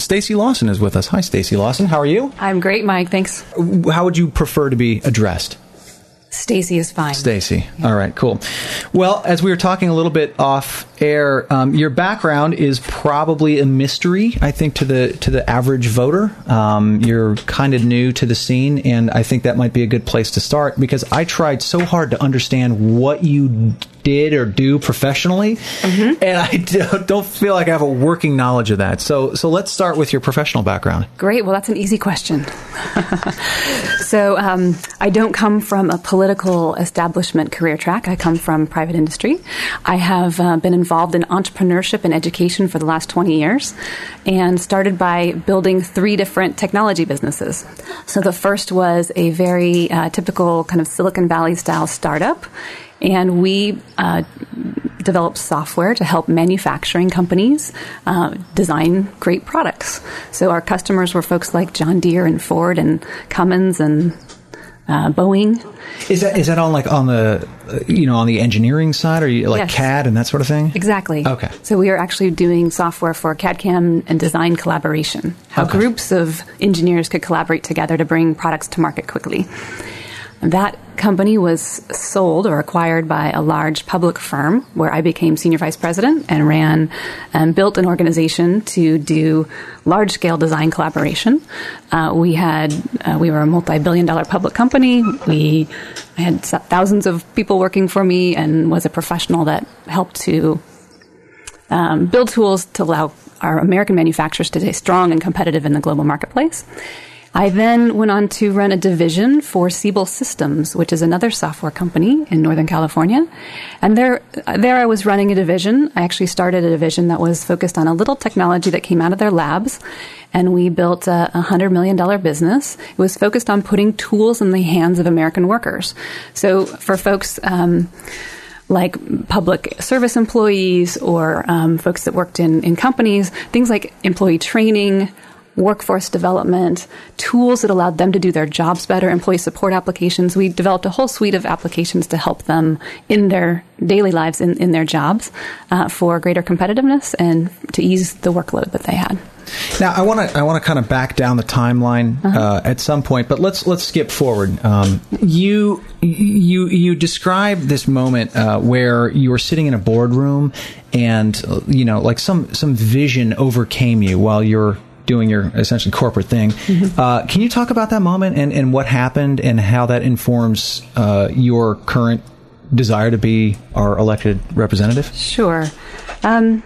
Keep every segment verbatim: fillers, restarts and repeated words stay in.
Stacey Lawson is with us. Hi, Stacey Lawson. How are you? I'm great, Mike. Thanks. How would you prefer to be addressed? Stacey is fine. Stacey. All right, cool. Well, as we were talking a little bit off air, um, your background is probably a mystery, I think, to the to the average voter. Um, you're kind of new to the scene, and I think that might be a good place to start, because I tried so hard to understand what you did or do professionally, mm-hmm. and I don't feel like I have a working knowledge of that. So, so let's start with your professional background. Great. Well, that's an easy question. So, um, I don't come from a political establishment career track. I come from private industry. I have uh, been involved in entrepreneurship and education for the last twenty years, and started by building three different technology businesses. So the first was a very uh, typical kind of Silicon Valley style startup. And we uh, developed software to help manufacturing companies uh, design great products. So our customers were folks like John Deere and Ford and Cummins and uh, Boeing. Is that is that on like on the uh, you know on the engineering side, or you, like yes. C A D and that sort of thing? Exactly. Okay. So we are actually doing software for C A D C A M and design collaboration. How okay. groups of engineers could collaborate together to bring products to market quickly. That company was sold or acquired by a large public firm, where I became senior vice president and ran and built an organization to do large-scale design collaboration. Uh, we had uh, we were a multi-billion dollar public company. We I had thousands of people working for me, and was a professional that helped to um, build tools to allow our American manufacturers to stay strong and competitive in the global marketplace. I then went on to run a division for Siebel Systems, which is another software company in Northern California. And there, there I was running a division. I actually started a division that was focused on a little technology that came out of their labs. And we built a one hundred million dollars business. It was focused on putting tools in the hands of American workers. So for folks um, like public service employees, or um, folks that worked in, in companies, things like employee training, workforce development, tools that allowed them to do their jobs better, employee support applications. We developed a whole suite of applications to help them in their daily lives, in, in their jobs, uh, for greater competitiveness and to ease the workload that they had. Now, I want to I want to kind of back down the timeline uh-huh. uh, at some point, but let's let's skip forward. Um, you you you described this moment uh, where you were sitting in a boardroom, and you know, like some some vision overcame you while you're doing your essentially corporate thing. Mm-hmm. Uh, can you talk about that moment and, and what happened, and how that informs uh, your current desire to be our elected representative? Sure. Um,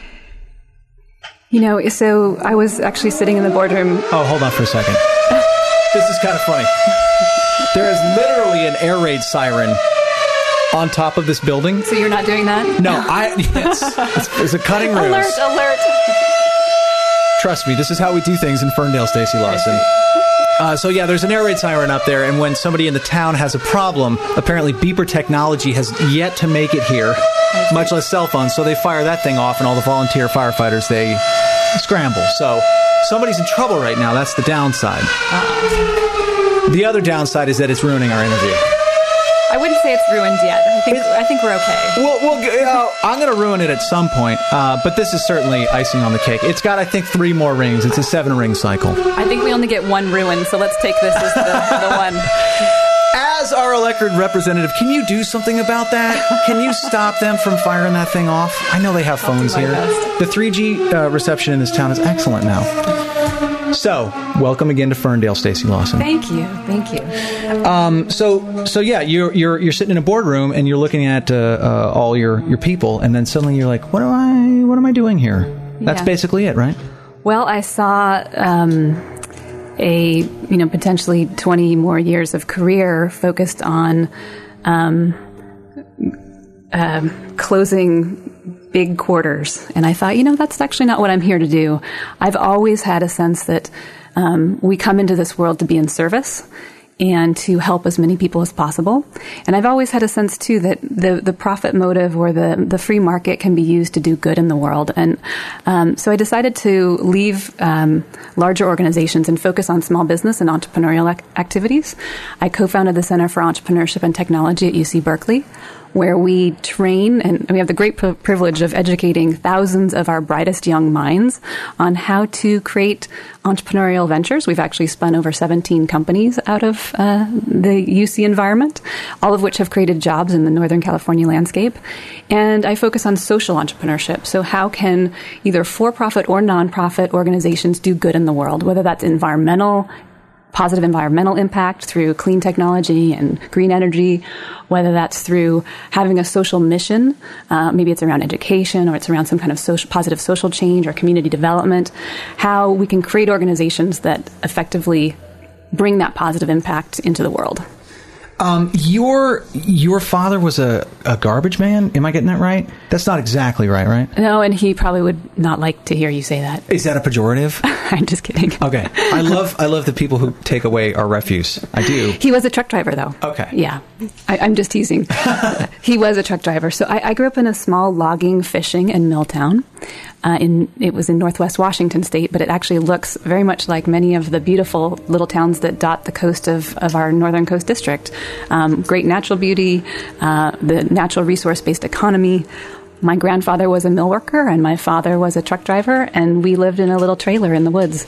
you know, so I was actually sitting in the boardroom. Oh, hold on for a second. This is kind of funny. There is literally an air raid siren on top of this building. So you're not doing that? No, I. Yes, it's, it's a cutting ruse. Alert! Alert! Trust me, this is how we do things in Ferndale, Stacey Lawson. Uh, so yeah, there's an air raid siren up there, and when somebody in the town has a problem, apparently beeper technology has yet to make it here, much less cell phones, so they fire that thing off, and all the volunteer firefighters, they scramble. So somebody's in trouble right now. That's the downside. Uh-uh. The other downside is that it's ruining our interview. I wouldn't say it's ruined yet. I think I think we're okay. Well, well uh, I'm going to ruin it at some point, uh, but this is certainly icing on the cake. It's got, I think, three more rings. It's a seven-ring cycle. I think we only get one ruin, so let's take this as the, the one. As our elected representative, can you do something about that? Can you stop them from firing that thing off? I know they have phones here. Best. The three G uh, reception in this town is excellent now. So, welcome again to Ferndale, Stacey Lawson. Thank you, thank you. Um, so, so yeah, you're you're you're sitting in a boardroom and you're looking at uh, uh, all your, your people, and then suddenly you're like, what am I what am I doing here? That's yeah. basically it, right? Well, I saw um, a you know potentially twenty more years of career focused on um, uh, closing big quarters. And I thought, you know, that's actually not what I'm here to do. I've always had a sense that um, we come into this world to be in service and to help as many people as possible. And I've always had a sense, too, that the, the profit motive or the, the free market can be used to do good in the world. And um, so I decided to leave um, larger organizations and focus on small business and entrepreneurial ac- activities. I co-founded the Center for Entrepreneurship and Technology at U C Berkeley, where we train, and we have the great p- privilege of educating thousands of our brightest young minds on how to create entrepreneurial ventures. We've actually spun over seventeen companies out of uh, the U C environment, all of which have created jobs in the Northern California landscape. And I focus on social entrepreneurship. So how can either for-profit or nonprofit organizations do good in the world, whether that's environmental positive environmental impact through clean technology and green energy, whether that's through having a social mission, uh, maybe it's around education or it's around some kind of social, positive social change or community development, how we can create organizations that effectively bring that positive impact into the world. Um, your your father was a, a garbage man? Am I getting that right? That's not exactly right, right? No, and he probably would not like to hear you say that. Is that a pejorative? I'm just kidding. Okay. I love I love the people who take away our refuse. I do. He was a truck driver, though. Okay. Yeah. I, I'm just teasing. He was a truck driver. So I, I grew up in a small logging, fishing, and mill town. Uh, in it was in Northwest Washington State, but it actually looks very much like many of the beautiful little towns that dot the coast of, of our Northern Coast District. Um, great natural beauty, uh, the natural resource-based economy. My grandfather was a mill worker, and my father was a truck driver, and we lived in a little trailer in the woods.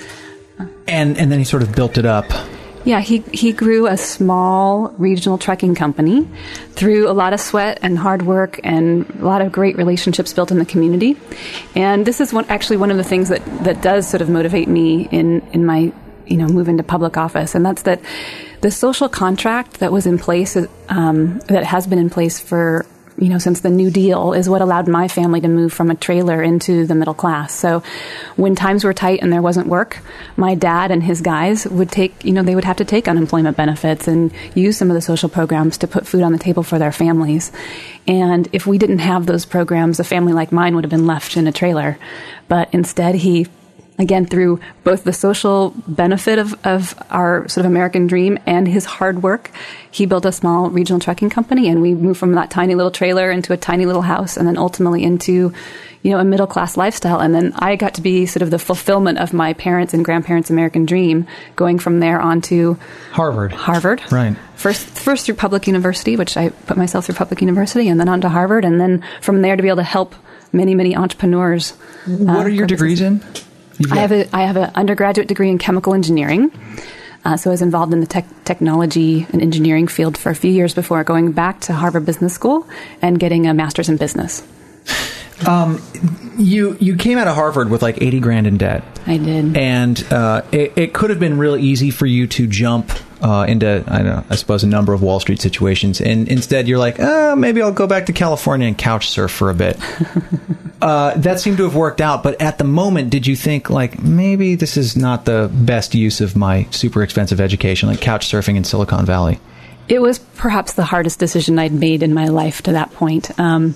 And and then he sort of built it up. Yeah, he, he grew a small regional trucking company through a lot of sweat and hard work and a lot of great relationships built in the community. And this is one, actually one of the things that, that does sort of motivate me in, in my, you know, move into public office. And that's that the social contract that was in place, um, that has been in place for you know, since the New Deal is what allowed my family to move from a trailer into the middle class. So when times were tight and there wasn't work, my dad and his guys would take, you know, they would have to take unemployment benefits and use some of the social programs to put food on the table for their families. And if we didn't have those programs, a family like mine would have been left in a trailer. But instead, he again, through both the social benefit of, of our sort of American dream and his hard work, he built a small regional trucking company, and we moved from that tiny little trailer into a tiny little house, and then ultimately into, you know, a middle class lifestyle. And then I got to be sort of the fulfillment of my parents' and grandparents' American dream, going from there on to Harvard. Harvard, right? First, first through public university, which I put myself through public university, and then on to Harvard, and then from there to be able to help many, many entrepreneurs. What uh, are your degrees in? I have a I have an undergraduate degree in chemical engineering. Uh, so I was involved in the tech, technology and engineering field for a few years before going back to Harvard Business School and getting a master's in business. Um, you you came out of Harvard with like eighty grand in debt. I did, and uh, it, it could have been real easy for you to jump uh, into I don't know I suppose a number of Wall Street situations, and instead you're like, oh, maybe I'll go back to California and couch surf for a bit. uh, that seemed to have worked out, but at the moment, did you think like maybe this is not the best use of my super expensive education, like couch surfing in Silicon Valley? It was perhaps the hardest decision I'd made in my life to that point. Um,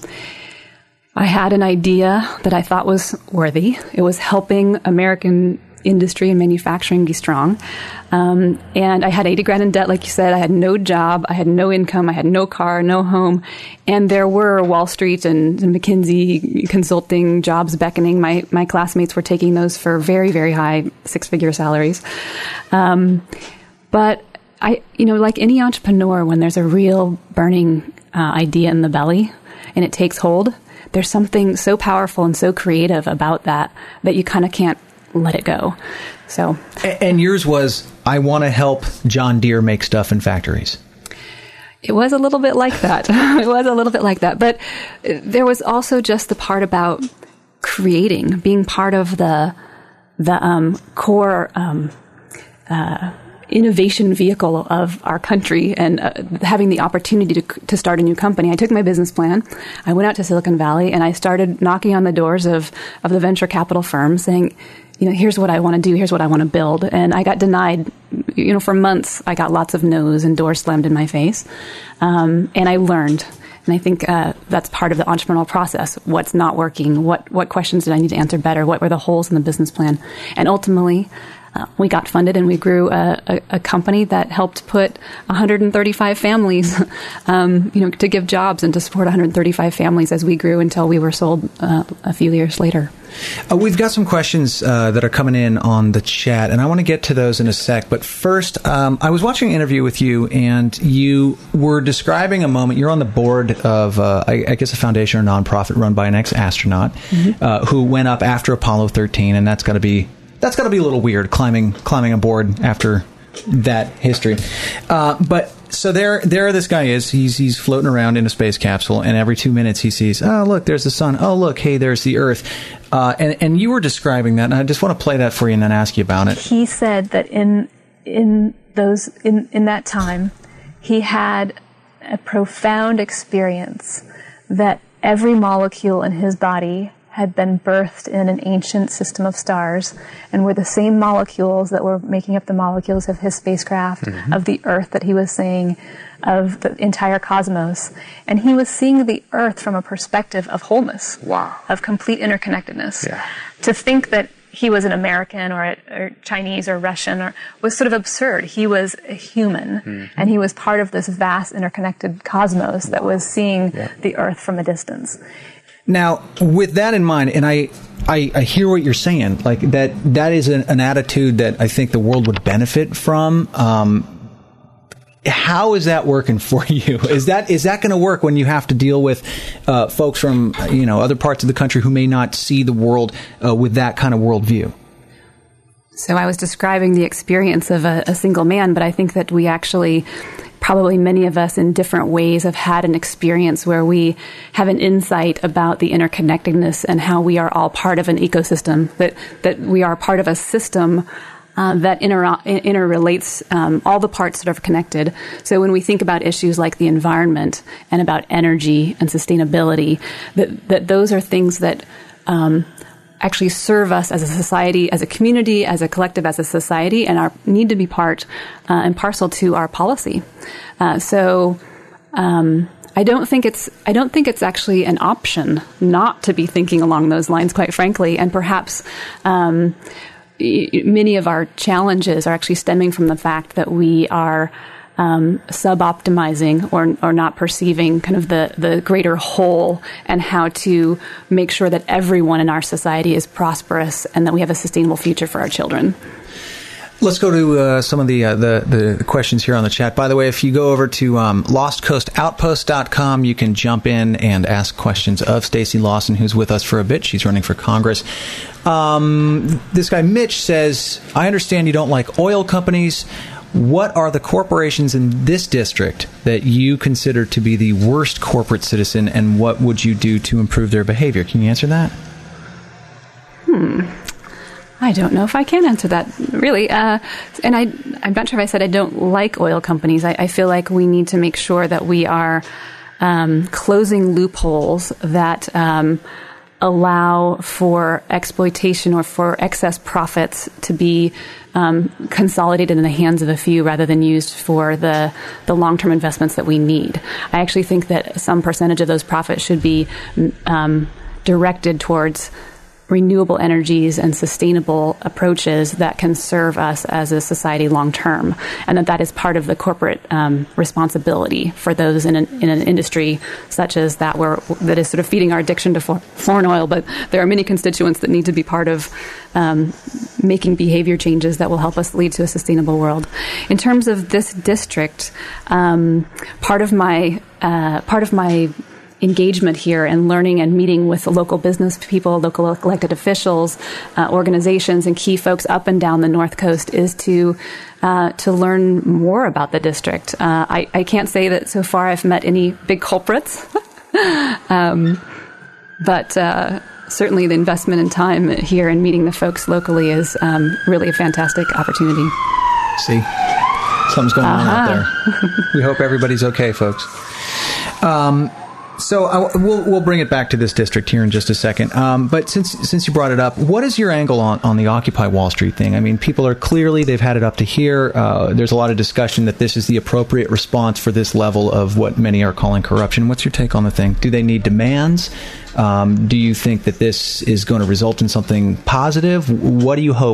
I had an idea that I thought was worthy. It was helping American industry and manufacturing be strong. Um, and I had eighty grand in debt, like you said. I had no job. I had no income. I had no car, no home. And there were Wall Street and McKinsey consulting jobs beckoning. My, my classmates were taking those for very, very high six-figure salaries. Um, but I, you know, like any entrepreneur, when there's a real burning uh, idea in the belly and it takes hold, there's something so powerful and so creative about that that you kind of can't let it go. So, and yours was, I want to help John Deere make stuff in factories. It was a little bit like that. It was a little bit like that. But there was also just the part about creating, being part of the the um, core um, uh, innovation vehicle of our country, and uh, having the opportunity to to start a new company. I took my business plan, I went out to Silicon Valley, and I started knocking on the doors of, of the venture capital firms saying, you know, here's what I want to do, here's what I want to build. And I got denied, you know, for months. I got lots of no's and doors slammed in my face. Um, and I learned. And I think uh, that's part of the entrepreneurial process. What's not working? What what questions did I need to answer better? What were the holes in the business plan? And ultimately, uh, we got funded and we grew a, a, a company that helped put one hundred thirty-five families, um, you know, to give jobs and to support one hundred thirty-five families as we grew until we were sold uh, a few years later. Uh, we've got some questions uh, that are coming in on the chat, and I want to get to those in a sec. But first, um, I was watching an interview with you, and you were describing a moment. You're on the board of, uh, I, I guess, a foundation or nonprofit run by an ex-astronaut mm-hmm. uh, who went up after Apollo thirteen, and that's got to be that's got to be a little weird climbing climbing a board after that history. Uh, but so there, there this guy is. He's he's floating around in a space capsule, and every two minutes he sees, oh look, there's the sun. Oh look, hey, there's the Earth. Uh, and and you were describing that, and I just want to play that for you and then ask you about it. He said that in in those in in that time, he had a profound experience that every molecule in his body had been birthed in an ancient system of stars and were the same molecules that were making up the molecules of his spacecraft, mm-hmm. of the Earth that he was seeing, of the entire cosmos. And he was seeing the Earth from a perspective of wholeness, wow. of complete interconnectedness. Yeah. To think that he was an American or, a, or Chinese or Russian or was sort of absurd. He was a human, mm-hmm. and he was part of this vast interconnected cosmos that was seeing yeah. the Earth from a distance. Now, with that in mind, and I, I, I hear what you're saying, like that, that is an, an attitude that I think the world would benefit from. Um, how is that working for you? Is that, is that going to work when you have to deal with, uh, folks from, you know, other parts of the country who may not see the world, uh, with that kind of worldview? So I was describing the experience of a, a single man, but I think that we actually, probably many of us in different ways have had an experience where we have an insight about the interconnectedness and how we are all part of an ecosystem, that, that we are part of a system uh, that inter- interrelates um, all the parts that are connected. So when we think about issues like the environment and about energy and sustainability, that, that those are things that um, actually serve us as a society, as a community, as a collective, as a society, and are need to be part uh, and parcel to our policy. Uh, so, um, I don't think it's I don't think it's actually an option not to be thinking along those lines, quite frankly. And perhaps um, y- many of our challenges are actually stemming from the fact that we are Um, sub-optimizing or or not perceiving kind of the, the greater whole and how to make sure that everyone in our society is prosperous and that we have a sustainable future for our children. Let's go to uh, some of the, uh, the the questions here on the chat. By the way, if you go over to um, lost coast outpost dot com, you can jump in and ask questions of Stacey Lawson, who's with us for a bit. She's running for Congress. Um, this guy, Mitch, says, I understand you don't like oil companies. What are the corporations in this district that you consider to be the worst corporate citizen, and what would you do to improve their behavior? Can you answer that? Hmm. I don't know if I can answer that, really. Uh, and I, I'm not sure if I said I don't like oil companies. I, I feel like we need to make sure that we are um, closing loopholes that um, allow for exploitation or for excess profits to be um, consolidated in the hands of a few rather than used for the, the long-term investments that we need. I actually think that some percentage of those profits should be um, directed towards renewable energies and sustainable approaches that can serve us as a society long term, and that that is part of the corporate um, responsibility for those in an, in an industry such as that where that is sort of feeding our addiction to for, foreign oil. But there are many constituents that need to be part of um, making behavior changes that will help us lead to a sustainable world. In terms of this district, um, part of my uh, part of my engagement here and learning and meeting with local business people, local elected officials, uh, organizations, and key folks up and down the North Coast is to uh, to learn more about the district. Uh, I, I can't say that so far I've met any big culprits, um, but uh, certainly the investment in time here and meeting the folks locally is um, really a fantastic opportunity. See, something's going uh-huh. on out there. We hope everybody's okay, folks. Um, So I, we'll we'll bring it back to this district here in just a second. Um, but since since you brought it up, what is your angle on, on the Occupy Wall Street thing? I mean, people are clearly, they've had it up to here. Uh, there's a lot of discussion that this is the appropriate response for this level of what many are calling corruption. What's your take on the thing? Do they need demands? Um, do you think that this is going to result in something positive? What do you hope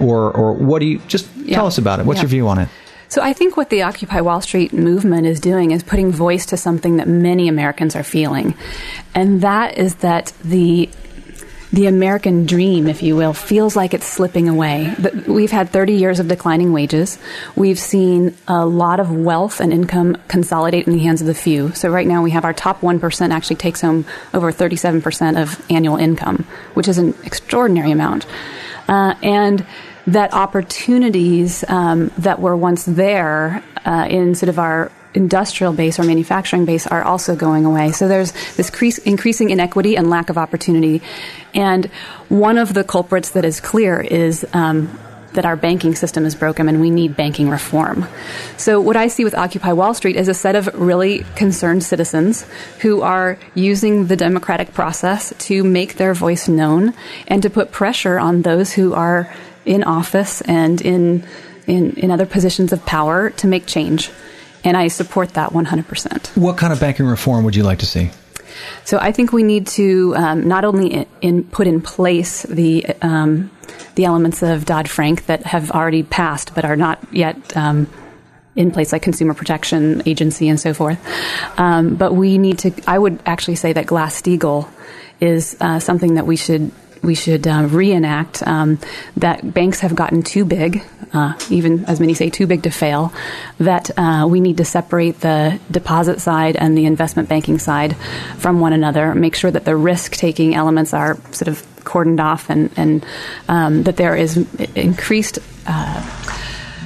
or or what do you just Yeah. tell us about it? What's Yeah. your view on it? So I think what the Occupy Wall Street movement is doing is putting voice to something that many Americans are feeling. And that is that the the American dream, if you will, feels like it's slipping away. We've had thirty years of declining wages. We've seen a lot of wealth and income consolidate in the hands of the few. So right now we have our top one percent actually takes home over thirty-seven percent of annual income, which is an extraordinary amount. Uh, and that opportunities um, that were once there uh, in sort of our industrial base or manufacturing base are also going away. So there's this crease, increasing inequity and lack of opportunity. And one of the culprits that is clear is um, that our banking system is broken and we need banking reform. So what I see with Occupy Wall Street is a set of really concerned citizens who are using the democratic process to make their voice known and to put pressure on those who are in office and in in, in other positions of power to make change. And I support that one hundred percent. What kind of banking reform would you like to see? So I think we need to um, not only in, in put in place the um, the elements of Dodd-Frank that have already passed but are not yet um, in place, like Consumer Protection Agency and so forth. Um, but we need to, I would actually say that Glass-Steagall is uh, something that we should we should uh, reenact, um, that banks have gotten too big, uh, even as many say too big to fail, that uh, we need to separate the deposit side and the investment banking side from one another, make sure that the risk-taking elements are sort of cordoned off and, and um, that there is increased uh,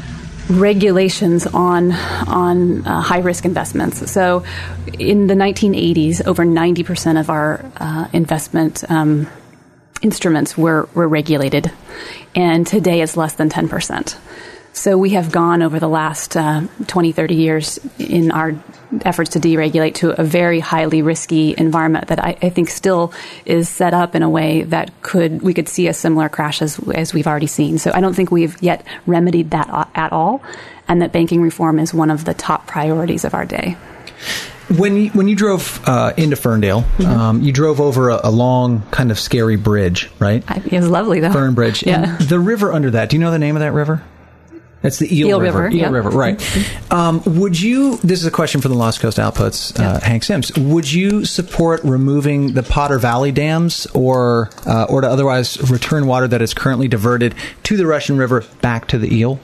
regulations on on uh, high-risk investments. So in the nineteen eighties, over ninety percent of our uh, investment um instruments were, were regulated, and today it's less than ten percent. So we have gone over the last uh, twenty, thirty years in our efforts to deregulate to a very highly risky environment that I, I think still is set up in a way that could we could see a similar crash as, as we've already seen. So I don't think we've yet remedied that at all, and that banking reform is one of the top priorities of our day. When you, when you drove uh, into Ferndale, mm-hmm. um, you drove over a, a long, kind of scary bridge, right? I, it was lovely, though. Fern Bridge. Yeah. And the river under that, do you know the name of that river? It's the Eel, Eel River. River. Eel Yep. River, right. Mm-hmm. Um, would you, this is a question for the Lost Coast Outputs, uh, yeah. Hank Sims, would you support removing the Potter Valley dams or, uh, or to otherwise return water that is currently diverted to the Russian River back to the Eel?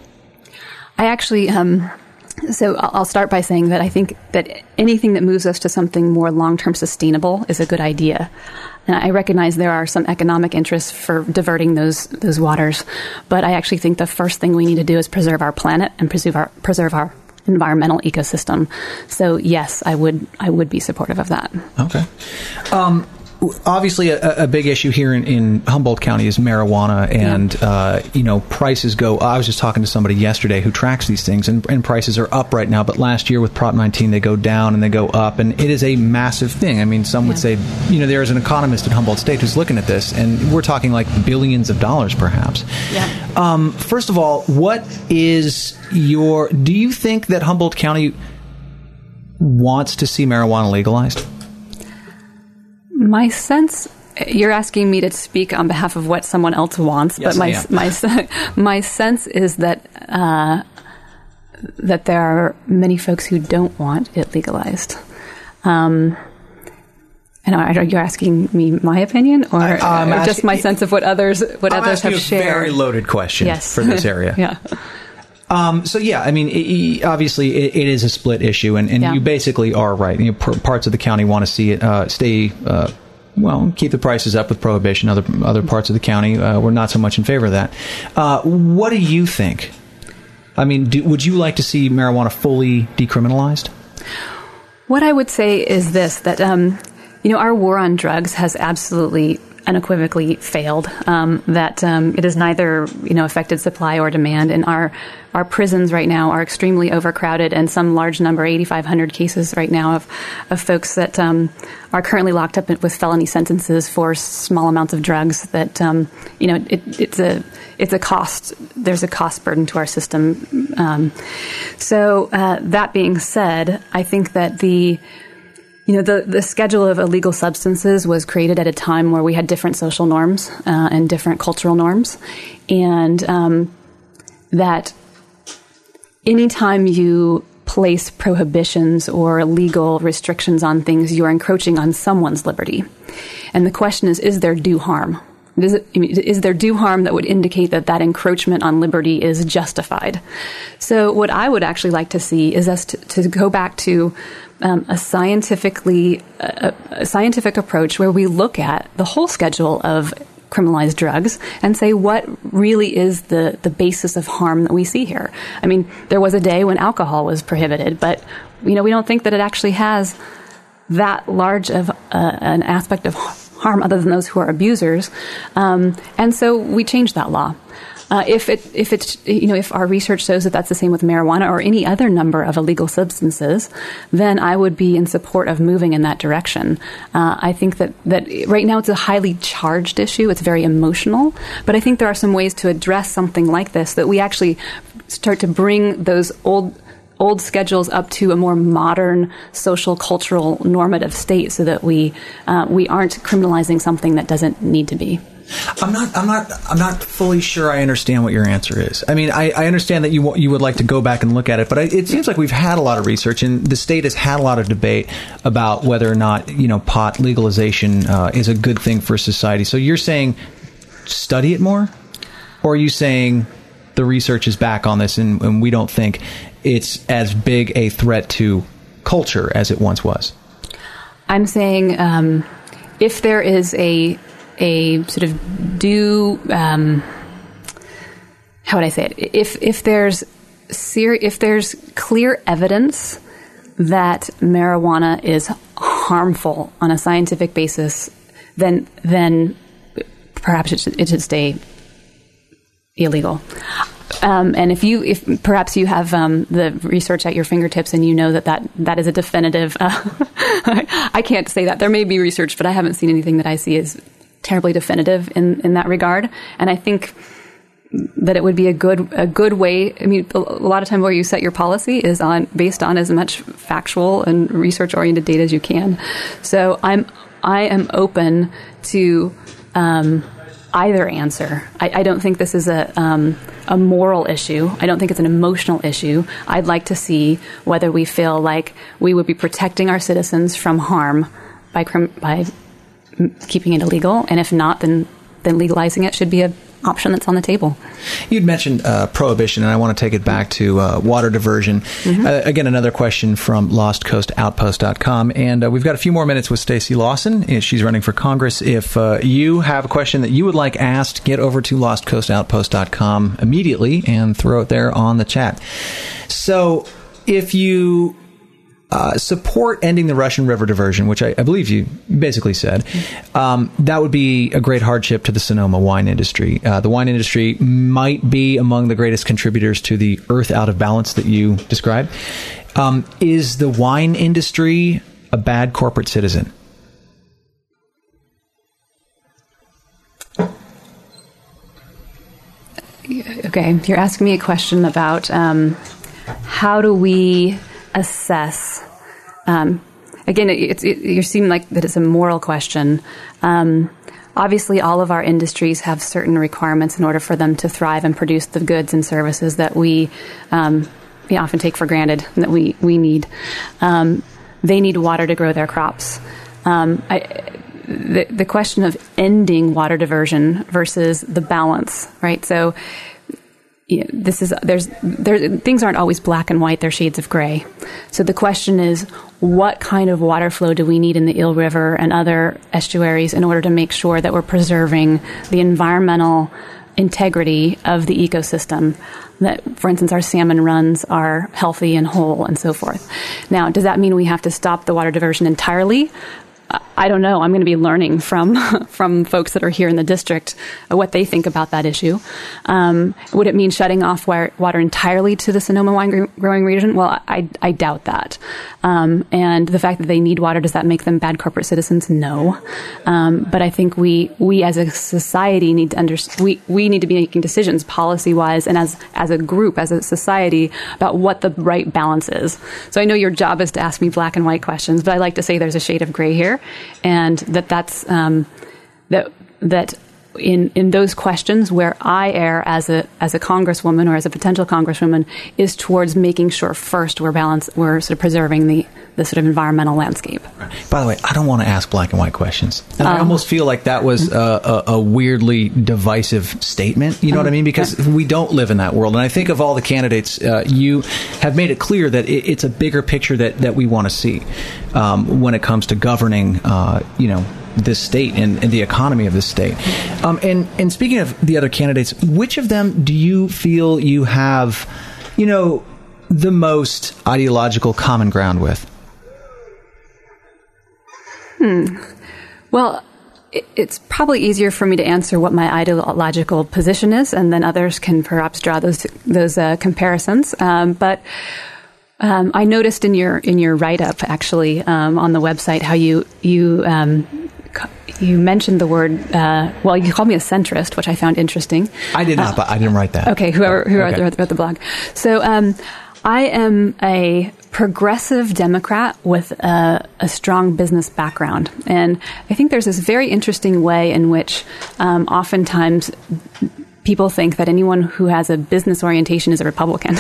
I actually... Um, So I'll start by saying that I think that anything that moves us to something more long-term sustainable is a good idea. And I recognize there are some economic interests for diverting those those waters, but I actually think the first thing we need to do is preserve our planet and preserve our preserve our environmental ecosystem. So yes, I would I would be supportive of that. Okay. Um, Obviously, a, a big issue here in, in Humboldt County is marijuana, and yeah. uh, you know, prices go. I was just talking to somebody yesterday who tracks these things, and, and prices are up right now. But last year with Prop nineteen, they go down and they go up, and it is a massive thing. I mean, some would yeah. say, you know, there is an economist at Humboldt State who's looking at this, and we're talking like billions of dollars, perhaps. Yeah. Um, first of all, what is your? Do you think that Humboldt County wants to see marijuana legalized? My sense, you're asking me to speak on behalf of what someone else wants, yes, but my my my sense is that uh, that there are many folks who don't want it legalized. Um, and are you asking me my opinion, or, I, or asking, just my sense of what others what I'm others have a shared? Very loaded question yes. for this area. yeah. Um, so yeah, I mean, it, obviously, it, it is a split issue, and, and yeah. you basically are right. You know, p- parts of the county want to see it uh, stay, uh, well, keep the prices up with prohibition. Other other parts of the county, uh, we're not so much in favor of that. Uh, what do you think? I mean, do, would you like to see marijuana fully decriminalized? What I would say is this: that um, you know, our war on drugs has absolutely, unequivocally failed. Um, that um, it has neither, you know, affected supply or demand, and our our prisons right now are extremely overcrowded, and some large number, eighty-five hundred cases right now of of folks that um, are currently locked up with felony sentences for small amounts of drugs. That um, you know, it, it's a it's a cost. There's a cost burden to our system. Um, so uh, that being said, I think that the You know, the, the schedule of illegal substances was created at a time where we had different social norms uh, and different cultural norms. And um, that anytime you place prohibitions or legal restrictions on things, you're encroaching on someone's liberty. And the question is, is there due harm? Is, it, is there due harm that would indicate that that encroachment on liberty is justified? So what I would actually like to see is us to, to go back to um, a scientifically a, a scientific approach where we look at the whole schedule of criminalized drugs and say what really is the, the basis of harm that we see here. I mean, there was a day when alcohol was prohibited, but you know we don't think that it actually has that large of uh, an aspect of harm other than those who are abusers, um, and so we changed that law. Uh, if it, if it's, you know, if our research shows that that's the same with marijuana or any other number of illegal substances, then I would be in support of moving in that direction. Uh, I think that, that right now it's a highly charged issue. It's very emotional, but I think there are some ways to address something like this that we actually start to bring those old old schedules up to a more modern social, cultural, normative state so that we uh, we aren't criminalizing something that doesn't need to be. I'm not. I'm not. I'm not fully sure. I understand what your answer is. I mean, I, I understand that you you would like to go back and look at it, but I, it seems like we've had a lot of research, and the state has had a lot of debate about whether or not you know pot legalization uh, is a good thing for society. So you're saying study it more, or are you saying the research is back on this, and, and we don't think it's as big a threat to culture as it once was? I'm saying um, if there is a a sort of due, um, how would I say it? If if there's ser- if there's clear evidence that marijuana is harmful on a scientific basis, then then perhaps it should, it should stay illegal. Um, and if you, if perhaps you have um, the research at your fingertips and you know that that, that is a definitive, uh, I can't say that. There may be research, but I haven't seen anything that I see as terribly definitive in, in that regard. And I think that it would be a good a good way. I mean, a lot of time where you set your policy is on based on as much factual and research oriented data as you can. So I'm I am open to um, either answer. I, I don't think this is a um, a moral issue. I don't think it's an emotional issue. I'd like to see whether we feel like we would be protecting our citizens from harm by crim- by keeping it illegal, and if not, then then legalizing it should be an option that's on the table. You'd mentioned uh, prohibition, and I want to take it back to uh, water diversion. Mm-hmm. Uh, again, another question from lost coast outpost dot com, and uh, we've got a few more minutes with Stacey Lawson. She's running for Congress. If uh, you have a question that you would like asked, get over to lost coast outpost dot com immediately and throw it there on the chat. So if you Uh, support ending the Russian River diversion, which I, I believe you basically said, um, that would be a great hardship to the Sonoma wine industry. Uh, the wine industry might be among the greatest contributors to the earth out of balance that you described. Um, is the wine industry a bad corporate citizen? Okay, you're asking me a question about um, how do we assess. Um, again, it, it, it, you seem like that it's a moral question. Um, obviously, all of our industries have certain requirements in order for them to thrive and produce the goods and services that we, um, we often take for granted and that we, we need. Um, they need water to grow their crops. Um, I, the, the question of ending water diversion versus the balance, right? So, you know, this is there's there things aren't always black and white; they're shades of gray. So the question is, what kind of water flow do we need in the Eel River and other estuaries in order to make sure that we're preserving the environmental integrity of the ecosystem? That, for instance, our salmon runs are healthy and whole, and so forth. Now, does that mean we have to stop the water diversion entirely? I don't know. I'm going to be learning from from folks that are here in the district uh, what they think about that issue. Um, would it mean shutting off wire, water entirely to the Sonoma wine gr- growing region? Well, I, I doubt that. Um, and the fact that they need water, does that make them bad corporate citizens? No. Um, but I think we we as a society need to understand. We, we need to be making decisions policy wise and as as a group, as a society, about what the right balance is. So I know your job is to ask me black and white questions, but I like to say there's a shade of gray here. And that that's um, that that in in those questions where I err as a as a congresswoman or as a potential congresswoman is towards making sure first we're balance we're sort of preserving the the sort of environmental landscape. By the way, I don't want to ask black and white questions. And um, I almost feel like that was a, a, a weirdly divisive statement. You know um, what I mean? Because yeah. we don't live in that world. And I think of all the candidates, uh, you have made it clear that it, it's a bigger picture that, that we want to see um, when it comes to governing, uh, you know, this state and, and the economy of this state. Um, and, and speaking of the other candidates, which of them do you feel you have, you know, the most ideological common ground with? Hmm. Well, it, it's probably easier for me to answer what my ideological position is, and then others can perhaps draw those those uh, comparisons. Um, but um, I noticed in your in your write up, actually, um, on the website, how you you um, you mentioned the word. Uh, well, you called me a centrist, which I found interesting. I did not, uh, but I didn't write that. Okay, whoever who okay. wrote, wrote the blog. So. Um, I am a progressive Democrat with a, a strong business background. And I think there's this very interesting way in which um, oftentimes people think that anyone who has a business orientation is a Republican.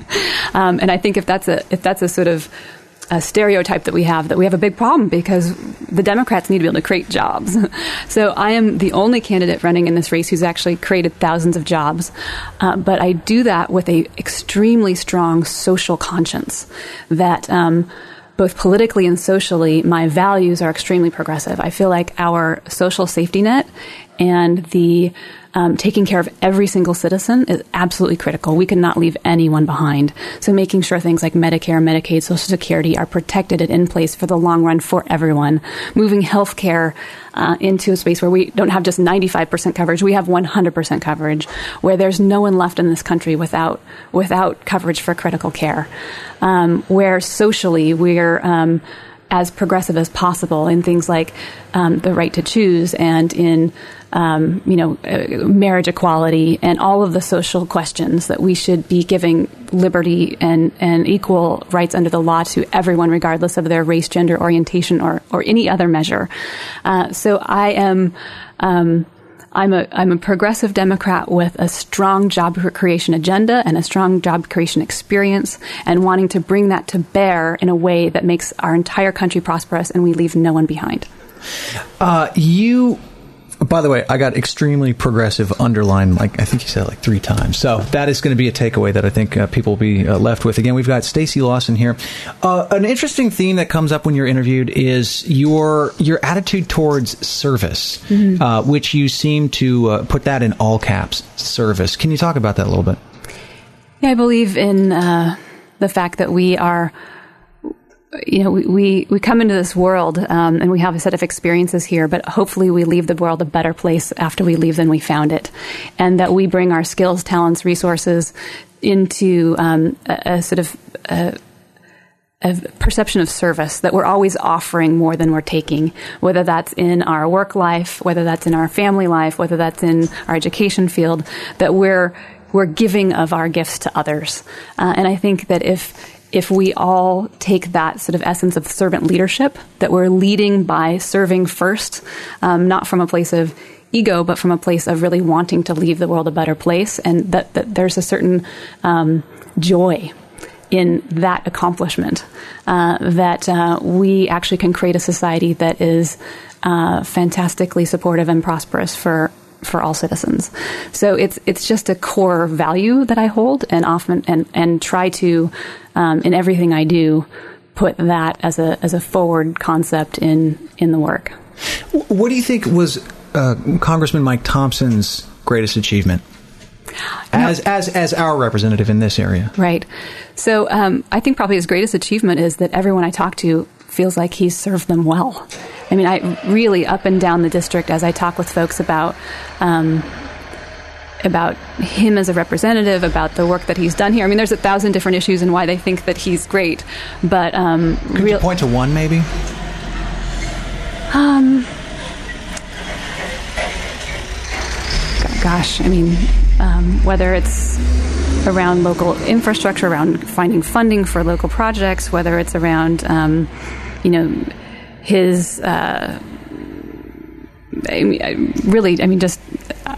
um, and I think if that's a if that's a sort of a stereotype that we have, that we have a big problem because the Democrats need to be able to create jobs. So I am the only candidate running in this race who's actually created thousands of jobs. Uh, but I do that with a extremely strong social conscience that um, both politically and socially, my values are extremely progressive. I feel like our social safety net and the Um, taking care of every single citizen is absolutely critical. We cannot leave anyone behind. So making sure things like Medicare, Medicaid, Social Security are protected and in place for the long run for everyone. Moving healthcare uh, into a space where we don't have just ninety-five percent coverage, we have one hundred percent coverage, where there's no one left in this country without without coverage for critical care. Um, where socially we're um, as progressive as possible in things like um, the right to choose and in Um, you know, uh, marriage equality and all of the social questions that we should be giving liberty and, and equal rights under the law to everyone, regardless of their race, gender, orientation, or, or any other measure. Uh, so I am, um, I'm a, I'm a progressive Democrat with a strong job creation agenda and a strong job creation experience and wanting to bring that to bear in a way that makes our entire country prosperous and we leave no one behind. Uh, you... By the way, I got extremely progressive underlined, like I think you said it like three times. So that is going to be a takeaway that I think uh, people will be uh, left with. Again, we've got Stacey Lawson here. Uh, an interesting theme that comes up when you're interviewed is your your attitude towards service, mm-hmm. uh, which you seem to uh, put that in all caps, service. Can you talk about that a little bit? Yeah, I believe in uh, the fact that we are... You know, we, we, we come into this world um, and we have a set of experiences here, but hopefully we leave the world a better place after we leave than we found it. And that we bring our skills, talents, resources into um, a, a sort of a, a perception of service, that we're always offering more than we're taking, whether that's in our work life, whether that's in our family life, whether that's in our education field, that we're we're giving of our gifts to others. Uh, and I think that if If we all take that sort of essence of servant leadership, that we're leading by serving first, um, not from a place of ego, but from a place of really wanting to leave the world a better place, and that, that there's a certain um, joy in that accomplishment, uh, that uh, we actually can create a society that is uh, fantastically supportive and prosperous for for all citizens. So it's it's just a core value that I hold and often and, and try to, um, in everything I do, put that as a as a forward concept in, in the work. What do you think was uh, Congressman Mike Thompson's greatest achievement as no. as as our representative in this area? Right. So um, I think probably his greatest achievement is that everyone I talk to feels like he's served them well, I mean, I really up and down the district as I talk with folks about um, about him as a representative, about the work that he's done here. I mean, there's a thousand different issues and why they think that he's great. But um, could real- you point to one, maybe? Um. Gosh, I mean, um, whether it's around local infrastructure, around finding funding for local projects, whether it's around, um, you know, his, uh, I mean, I really, I mean, just uh,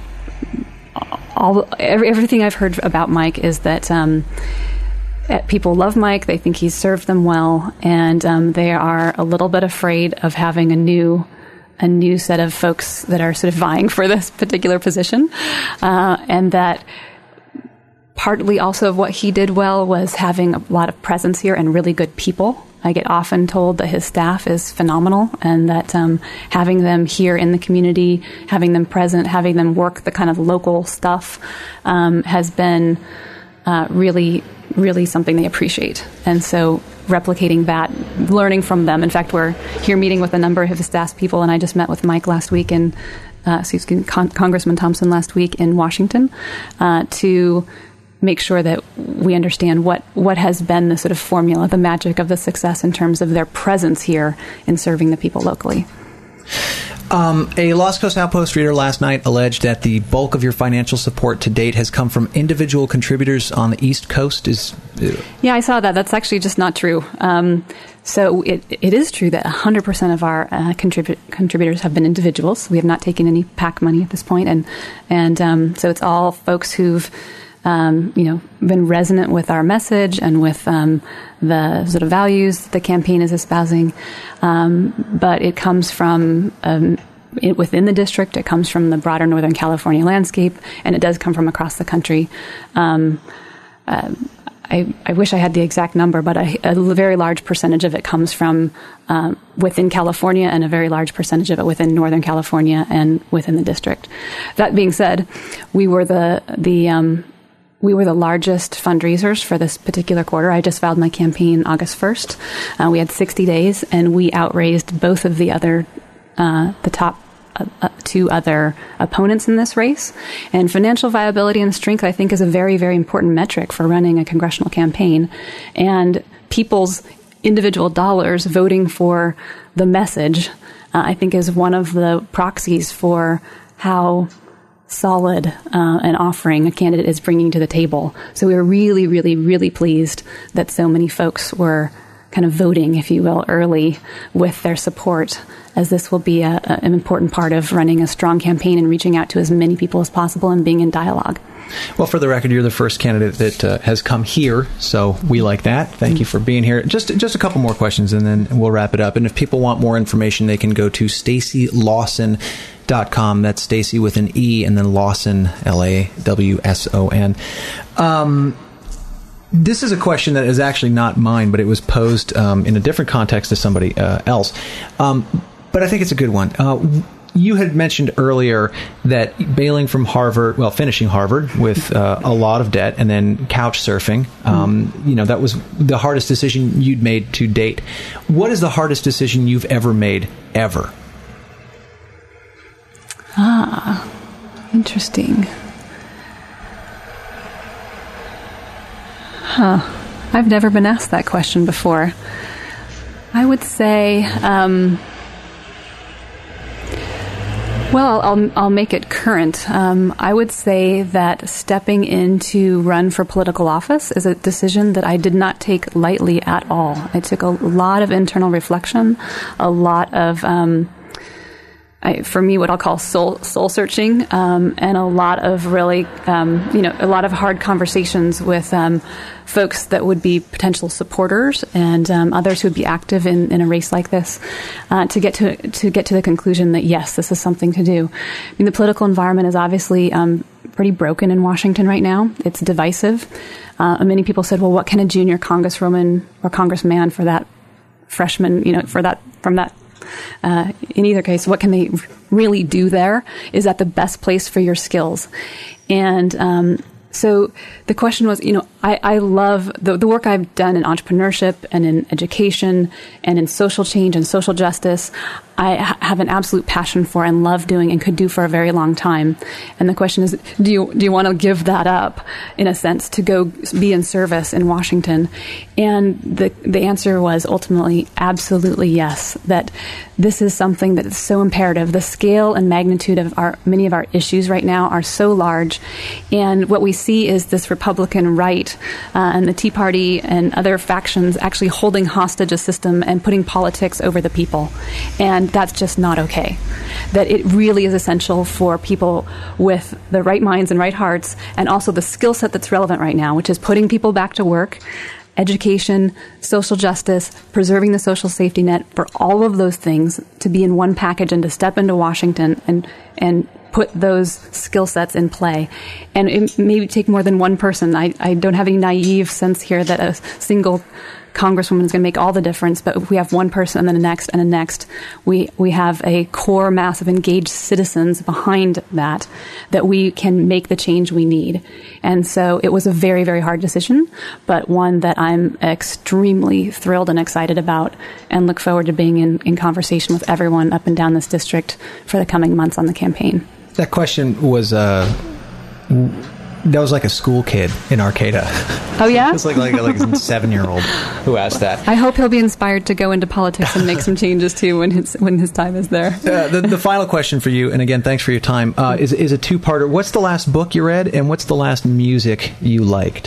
all every, everything I've heard about Mike is that um, people love Mike. They think he's served them well, and um, they are a little bit afraid of having a new. a new set of folks that are sort of vying for this particular position. Uh, and that partly also of what he did well was having a lot of presence here and really good people. I get often told that his staff is phenomenal and that um, having them here in the community, having them present, having them work the kind of local stuff um, has been uh, really, really something they appreciate. And so replicating that, learning from them. In fact, we're here meeting with a number of his staff people, and I just met with Mike last week in, uh, excuse me, Con- Congressman Thompson last week in Washington uh, to make sure that we understand what, what has been the sort of formula, the magic of the success in terms of their presence here in serving the people locally. Um, a Lost Coast Outpost reader last night alleged that the bulk of your financial support to date has come from individual contributors on the East Coast. Is uh, yeah, I saw that. That's actually just not true. Um, so it it is true that one hundred percent of our uh, contrib- contributors have been individuals. We have not taken any PAC money at this point, and and um, so it's all folks who've um, you know been resonant with our message and with um, the sort of values the campaign is espousing. Um, but it comes from um, it, within the district. It comes from the broader Northern California landscape, and it does come from across the country. Um, uh, I, I wish I had the exact number, but a, a very large percentage of it comes from um, within California, and a very large percentage of it within Northern California and within the district. That being said, we were the the um, we were the largest fundraisers for this particular quarter. I just filed my campaign August first. Uh, we had sixty days, and we outraised both of the other uh, the top. Uh, uh, two other opponents in this race. And financial viability and strength, I think, is a very, very important metric for running a congressional campaign. And people's individual dollars voting for the message, uh, I think, is one of the proxies for how solid uh, an offering a candidate is bringing to the table. So we were really, really, really pleased that so many folks were kind of voting, if you will, early with their support, as this will be a, a, an important part of running a strong campaign and reaching out to as many people as possible and being in dialogue. Well, for the record, you're the first candidate that uh, has come here, so we like that. Thank mm-hmm. you for being here. Just just a couple more questions, and then we'll wrap it up. And if people want more information, they can go to Stacey Lawson dot com. That's Stacey with an E, and then Lawson, L A W S O N. Um... This is a question that is actually not mine, but it was posed um, in a different context to somebody uh, else. Um, but I think it's a good one. Uh, you had mentioned earlier that bailing from Harvard, well, finishing Harvard with uh, a lot of debt and then couch surfing, um, mm-hmm. you know, that was the hardest decision you'd made to date. What is the hardest decision you've ever made, ever? Ah, interesting. Huh. I've never been asked that question before. I would say, um, well, I'll, I'll make it current. Um, I would say that stepping in to run for political office is a decision that I did not take lightly at all. I took a lot of internal reflection, a lot of, um, I, for me, what I'll call soul soul searching, um, and a lot of really, um, you know, a lot of hard conversations with um, folks that would be potential supporters and um, others who would be active in, in a race like this, uh, to get to to get to the conclusion that yes, this is something to do. I mean, the political environment is obviously um, pretty broken in Washington right now. It's divisive. Uh, many people said, "Well, what can a junior congresswoman or congressman for that freshman, you know, for that from that." Uh, in either case, what can they really do there? Is that the best place for your skills? And um, so the question was, you know, I, I love the, the work I've done in entrepreneurship and in education and in social change and social justice. I ha- have an absolute passion for and love doing and could do for a very long time. And the question is, do you do you want to give that up, in a sense, to go be in service in Washington? And the the answer was ultimately absolutely yes, that this is something that is so imperative. The scale and magnitude of our many of our issues right now are so large. And what we see is this Republican right uh, and the Tea Party and other factions actually holding hostage a system and putting politics over the people. And that's just not okay. That it really is essential for people with the right minds and right hearts, and also the skill set that's relevant right now, which is putting people back to work, education, social justice, preserving the social safety net, for all of those things to be in one package and to step into Washington and and put those skill sets in play. And it may take more than one person. I, I don't have any naive sense here that a single congresswoman is going to make all the difference, but if we have one person and then the next and the next, we, we have a core mass of engaged citizens behind that, that we can make the change we need. And so it was a very, very hard decision, but one that I'm extremely thrilled and excited about, and look forward to being in, in conversation with everyone up and down this district for the coming months on the campaign. That question was... Uh That was like a school kid in Arcata. Oh, yeah? It was like, like, like a seven-year-old who asked that. I hope he'll be inspired to go into politics and make some changes, too, when his when his time is there. Uh, the, the final question for you, and again, thanks for your time, uh, is, is a two-parter. What's the last book you read, and what's the last music you liked?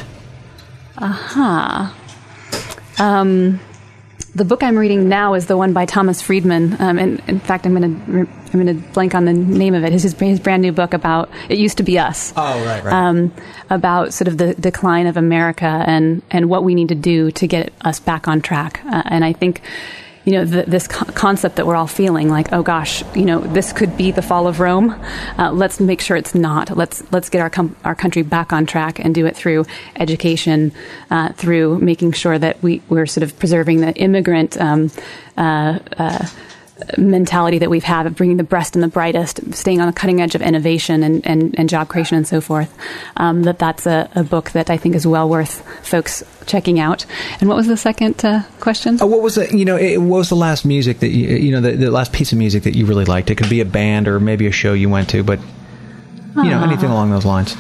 Aha. Uh-huh. Um... The book I'm reading now is the one by Thomas Friedman, um, and in fact, I'm going to I'm going to blank on the name of it. His, his brand new book about It Used to Be Us. Oh, right, right. Um, about sort of the decline of America and and what we need to do to get us back on track. Uh, and I think, you know, the, this co- concept that we're all feeling like, oh gosh, you know, this could be the fall of Rome. Uh, let's make sure it's not. Let's let's get our com- our country back on track and do it through education, uh, through making sure that we we're sort of preserving the immigrant um, uh, uh, mentality that we've had of bringing the best and the brightest, staying on the cutting edge of innovation and, and, and job creation and so forth. Um, that that's a, a book that I think is well worth folks checking out. And what was the second uh, question? Oh, what was the, you know, it, what was the last music that you, you know, the, the last piece of music that you really liked? It could be a band or maybe a show you went to, but, you know, uh, anything along those lines.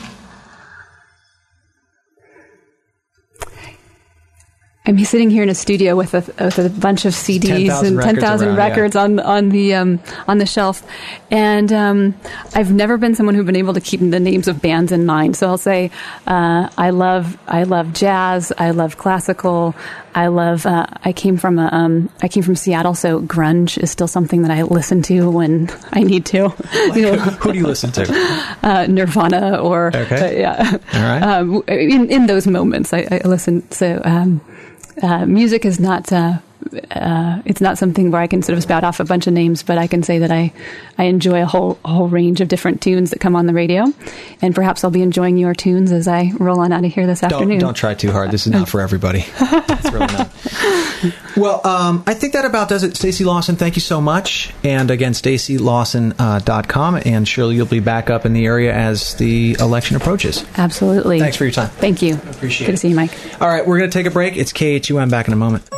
I'm sitting here in a studio with a, with a bunch of C Ds and ten thousand records, records yeah. on on the um, on the shelf, and um, I've never been someone who's been able to keep the names of bands in mind. So I'll say uh, I love I love jazz, I love classical, I love. Uh, I came from a um, I came from Seattle, so grunge is still something that I listen to when I need to. Like, you know, who do you listen to? Uh, Nirvana or okay. uh, yeah. All right. Um, in in those moments, I, I listen. So. Um, Uh, music is not, uh, uh, it's not something where I can sort of spout off a bunch of names, but I can say that I, I enjoy a whole, a whole range of different tunes that come on the radio. And perhaps I'll be enjoying your tunes as I roll on out of here this don't, afternoon. Don't try too hard. This is not for everybody. It's really not. Well, um, I think that about does it. Stacey Lawson, thank you so much. And again, Stacey Lawson dot com. Uh, and surely you'll be back up in the area as the election approaches. Absolutely. Thanks for your time. Thank you. I appreciate Good it. to see you, Mike. All right, we're going to take a break. It's K H U M. Back in a moment.